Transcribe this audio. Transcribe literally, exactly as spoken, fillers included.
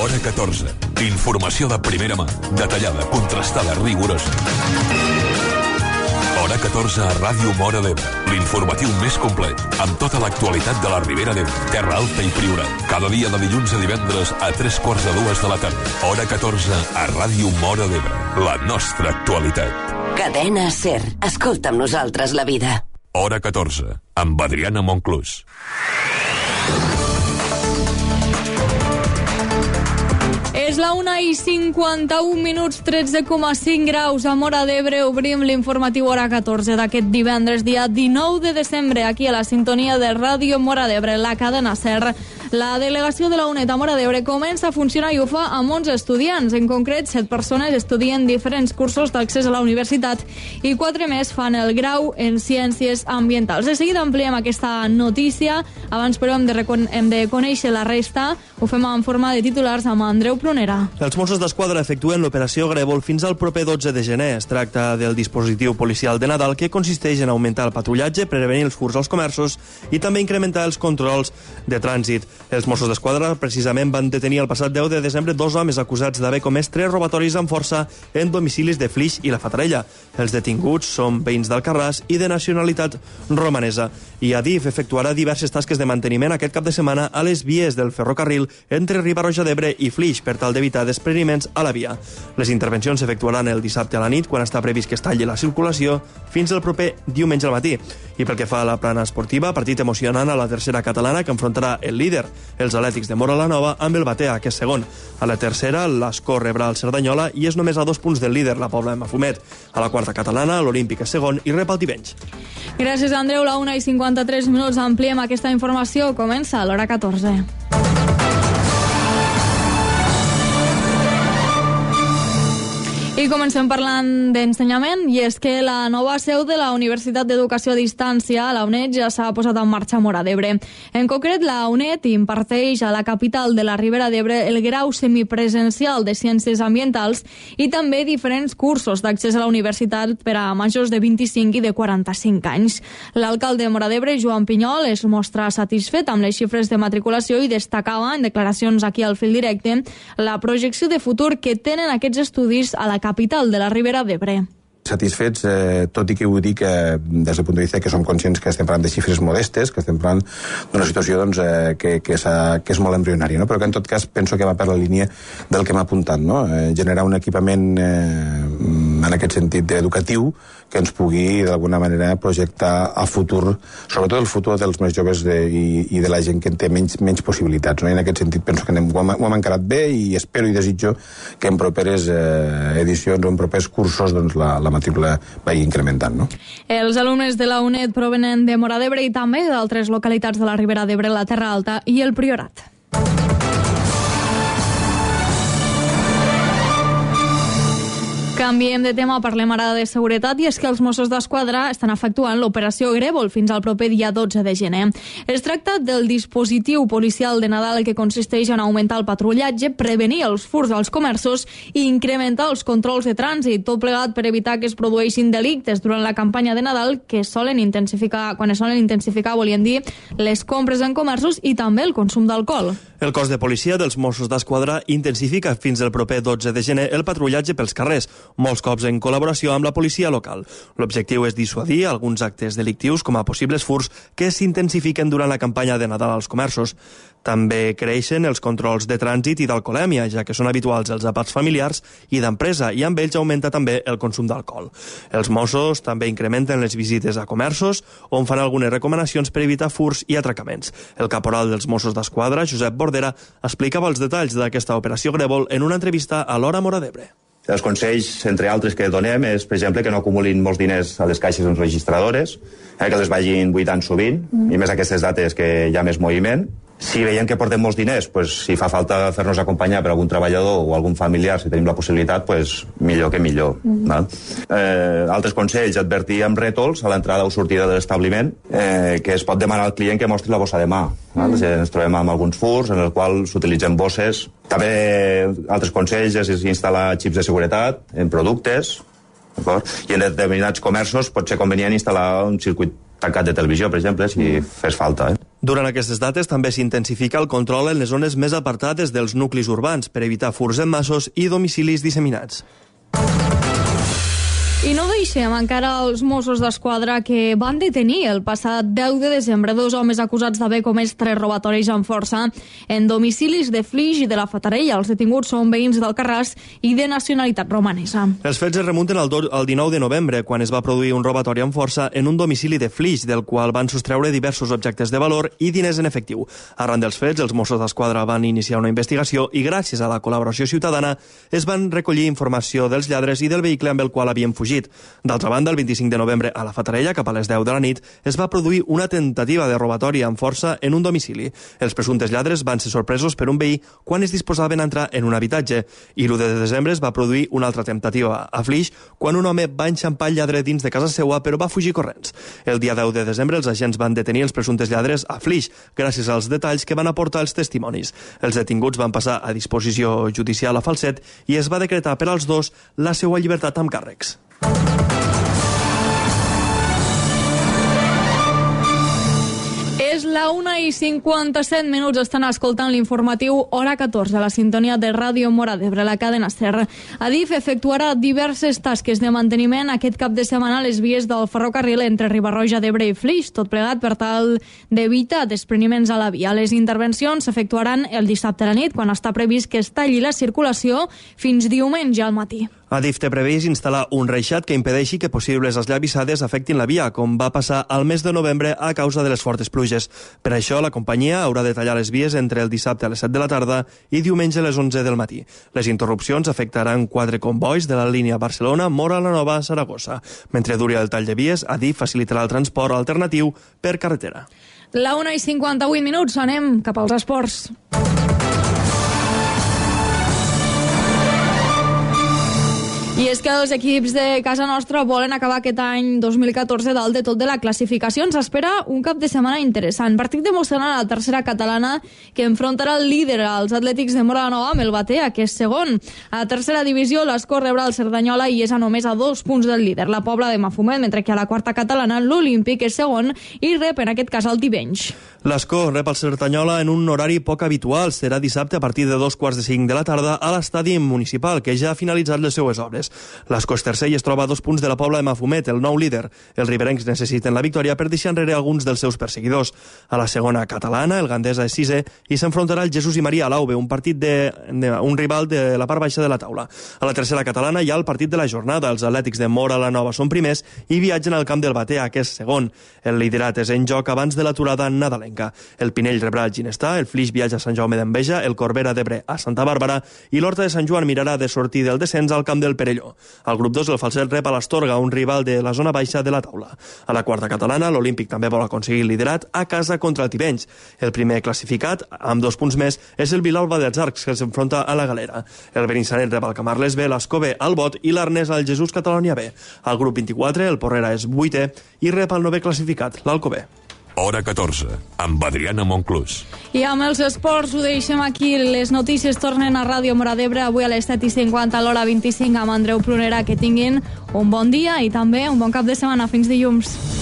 Hora catorze. Informació de primera mà, detallada, contrastada, rigorosa. Hora catorze a Ràdio Móra d'Ebre. L'informatiu més complet, amb tota l'actualitat de la Ribera d'Ebre, Terra Alta i Priorat. Cada dia de dilluns a divendres a tres quarts de dues de la tarda. Hora catorze a Ràdio Móra d'Ebre. La nostra actualitat. Cadena SER. Escolta amb nosaltres la vida. Hora catorze, amb Adriana Monclús. És la una i cinquanta-un minuts, tretze coma cinc graus a Móra d'Ebre. Obrim l'informatiu Hora catorze d'aquest divendres, dia dinou de desembre, aquí a la sintonia de Ràdio Móra d'Ebre, la cadena SER. La delegació de la UNED a Móra d'Ebre comença a funcionar i ho fa amb onze estudiants. En concret, set persones estudien diferents cursos d'accés a la universitat i quatre més fan el grau en Ciències Ambientals. De seguida ampliem aquesta notícia. Abans, però, hem de, recon- hem de conèixer la resta. Ho fem en forma de titulars amb Andreu Prunera. Els Mossos d'Esquadra efectuen l'operació Grèvol fins al proper dotze de gener. Es tracta del dispositiu policial de Nadal que consisteix en augmentar el patrullatge, prevenir els furts als comerços i també incrementar els controls de trànsit. Els Mossos d'Esquadra precisament van detenir el passat deu de desembre dos homes acusats d'haver comès tres robatoris amb força en domicilis de Flix i la Fatarella. Els detinguts són veïns d'Alcarràs i de nacionalitat romanesa. I Adif efectuarà diverses tasques de manteniment aquest cap de setmana a les vies del ferrocarril entre Riba-roja d'Ebre i Flix per tal d'evitar despreniments a la via. Les intervencions s'efectuaran el dissabte a la nit, quan està previst que es talli la circulació, fins al proper diumenge al matí. I pel que fa a la plana esportiva, partit emocionant a la tercera catalana que enfrontarà el líder, els Atlètics de Móra la Nova, amb el Batea, que és segon. A la tercera, l'Escó rebrà el Cerdanyola i és només a dos punts del líder, la Pobla de Mafumet. A la quarta catalana, l'Olímpic és segon i rep el Tivenys. Gràcies, Andreu. La una i cinquanta-tres minuts. Ampliem aquesta informació. Comença a l'hora catorze. I comencem parlant d'ensenyament, i és que la nova seu de la Universitat d'Educació a Distància, la UNED, ja s'ha posat en marxa a Móra d'Ebre. En concret, la UNED imparteix a la capital de la Ribera d'Ebre el grau semipresencial de Ciències Ambientals i també diferents cursos d'accés a la universitat per a majors de vint-i-cinc i de quaranta-cinc anys. L'alcalde de Móra d'Ebre, Joan Pinyol, es mostra satisfet amb les xifres de matriculació i destacava en declaracions aquí al Fil Directe la projecció de futur que tenen aquests estudis a la capital de la Ribera d'Ebre. Satisfets, eh, tot i que vull dir que des del punt de vista que som conscients que estem parlant de xifres modestes, que estem parlant d'una situació doncs, eh, que, que, que és molt embrionària, no? Però que en tot cas penso que va per la línia del que m'ha apuntat, no? Eh, generar un equipament eh, en aquest sentit educatiu que ens pugui d'alguna manera projectar a futur, sobretot el futur dels més joves de, i, i de la gent que té menys, menys possibilitats, no? I en aquest sentit penso que anem, ho, hem, ho hem encarat bé i espero i desitjo que en properes eh, edicions o en propers cursos doncs, la, la matrícula vagi incrementant, no? Els alumnes de la UNED provenen de Móra d'Ebre i també d'altres localitats de la Ribera d'Ebre, la Terra Alta i el Priorat. Canviem de tema, parlem ara de seguretat, i és que els Mossos d'Esquadra estan efectuant l'operació Grèvol fins al proper dia dotze de gener. Es tracta del dispositiu policial de Nadal que consisteix en augmentar el patrullatge, prevenir els furts als comerços i incrementar els controls de trànsit, tot plegat per evitar que es produeixin delictes durant la campanya de Nadal que solen intensificar, quan es solen intensificar, volien dir, les compres en comerços i també el consum d'alcohol. El cos de policia dels Mossos d'Esquadra intensifica fins el proper dotze de gener el patrullatge pels carrers, molts cops en col·laboració amb la policia local. L'objectiu és dissuadir alguns actes delictius com a possibles furts que s'intensifiquen durant la campanya de Nadal als comerços. També creixen els controls de trànsit i d'alcoholèmia, ja que són habituals els àpats familiars i d'empresa, i amb ells augmenta també el consum d'alcohol. Els Mossos també incrementen les visites a comerços, on fan algunes recomanacions per evitar furts i atracaments. El caporal dels Mossos d'Esquadra, Josep Bordera, explicava els detalls d'aquesta operació Grèvol en una entrevista a l'Hora Móra d'Ebre. Els consells, entre altres, que donem és, per exemple, que no acumulin molts diners a les caixes enregistradores, eh, que les vagin buidant sovint, mm. i més aquestes dates que hi ha més moviment. Si veiem que portem molts diners, pues, si fa falta fer-nos acompanyar per algun treballador o algun familiar, si tenim la possibilitat, pues, millor que millor. Mm. Val? Eh, altres consells, advertir amb rètols a l'entrada o sortida de l'establiment eh, que es pot demanar al client que mostri la bossa de mà. Val? Mm. Ens trobem amb alguns furs en els quals s'utilitzen bosses. També altres consells és instal·lar xips de seguretat en productes, i en determinats comerços pot ser convenient instal·lar un circuit tancat de televisió, per exemple, si fes falta. Eh? Durant aquestes dates també s'intensifica el control en les zones més apartades dels nuclis urbans per evitar furs en massos i domicilis disseminats. I no deixem encara els Mossos d'Esquadra que van detenir el passat deu de desembre dos homes acusats d'haver comès tres robatoris amb força en domicilis de Flix i de la Fatarella. Els detinguts són veïns d'Alcarràs i de nacionalitat romanesa. Els fets es remunten al, do- al dinou de novembre, quan es va produir un robatori amb força en un domicili de Flix, del qual van sostreure diversos objectes de valor i diners en efectiu. Arran dels fets, els Mossos d'Esquadra van iniciar una investigació i gràcies a la col·laboració ciutadana es van recollir informació dels lladres i del vehicle amb el qual havien fugit. D'altra banda, el vint-i-cinc de novembre a la Fatarella, cap a les deu de la nit, es va produir una tentativa de robatori amb força en un domicili. Els presumptes lladres van ser sorpresos per un veí quan es disposaven a entrar en un habitatge. I l'u de desembre es va produir una altra temptativa a Flix, quan un home va enxampar el lladre dins de casa seua, però va fugir corrents. El dia deu de desembre els agents van detenir els presumptes lladres a Flix, gràcies als detalls que van aportar els testimonis. Els detinguts van passar a disposició judicial a Falset i es va decretar per als dos la seva llibertat amb càrrecs. És la una i cinquanta-set minuts, estan escoltant l'informatiu Hora catorze, a la sintonia de Ràdio Móra d'Ebre, la cadena SER. Adif efectuarà diverses tasques de manteniment aquest cap de setmana a les vies del ferrocarril entre Riba-roja d'Ebre i Flix, tot plegat per tal d'evitar despreniments a la via. Les intervencions s'efectuaran el dissabte a la nit, quan està previst que es talli la circulació fins diumenge al matí. Adif té previst instal·lar un reixat que impedeixi que possibles esllavissades afectin la via, com va passar al mes de novembre a causa de les fortes pluges. Per això, la companyia haurà de tallar les vies entre el dissabte a les set de la tarda i diumenge a les onze del matí. Les interrupcions afectaran quatre convois de la línia Barcelona-Móra-la-Nova-Saragossa. Mentre duri el tall de vies, Adif facilitarà el transport alternatiu per carretera. La una i cinquanta-vuit minuts, anem cap als esports. I és que els equips de casa nostra volen acabar aquest any dos mil catorze dalt de tot de la classificació. Ens espera un cap de setmana interessant. Partit emocionant a la tercera catalana que enfrontarà el líder als Atlètics de Móra la Nova amb el Batea, que és segon. A la tercera divisió l'Escó rebrà el Cerdanyola i és a només a dos punts del líder, la Pobla de Mafumet, mentre que a la quarta catalana l'Olímpic és segon i rep en aquest cas el Tivenys. L'Escó rep el Cerdanyola en un horari poc habitual. Serà dissabte a partir de dos quarts de cinc de la tarda a l'estadi municipal, que ja ha finalitzat les seues obres. L'Escó és tercer i es troba a dos punts de la Pobla de Mafumet, el nou líder. Els riberencs necessiten la victòria per deixar enrere alguns dels seus perseguidors. A la segona catalana, el Gandesa és sisè i s'enfrontarà el Jesús i Maria a l'Auve, un partit de, de un rival de la part baixa de la taula. A la tercera catalana hi ha el partit de la jornada. Els Atlètics de Móra la Nova són primers i viatgen al camp del Batea, que és segon. El liderat és en joc abans de l'aturada nadalenca. El Pinell rebrà el Ginestà, el Flix viatja a Sant Jaume d'Enveja, el Corbera d'Ebre a Santa Bàrbara i l'Horta de Sant Joan mirarà de sortir del descens al camp del Perelló. Al grup dos, el Falset rep a l'Astorga, un rival de la zona baixa de la taula. A la quarta catalana, l'Olímpic també vol aconseguir el liderat a casa contra el Tivenys. El primer classificat, amb dos punts més, és el Vilalba dels Arcs, que s'enfronta a la Galera. El Benissanet rep al Camarles B, l'Escó B al Bot i l'Arnès al Jesús Catalònia B. Al grup vint-i-quatre, el Porrera és vuitè i rep el novè classificat, l'Alcobé. Hora catorze, amb Adriana Monclús. I amb els esports ho deixem aquí. Les notícies tornen a Ràdio Móra d'Ebre avui a les set i cinquanta, a l'hora vint-i-cinc amb Andreu Prunera. Que tinguin un bon dia i també un bon cap de setmana. Fins dilluns.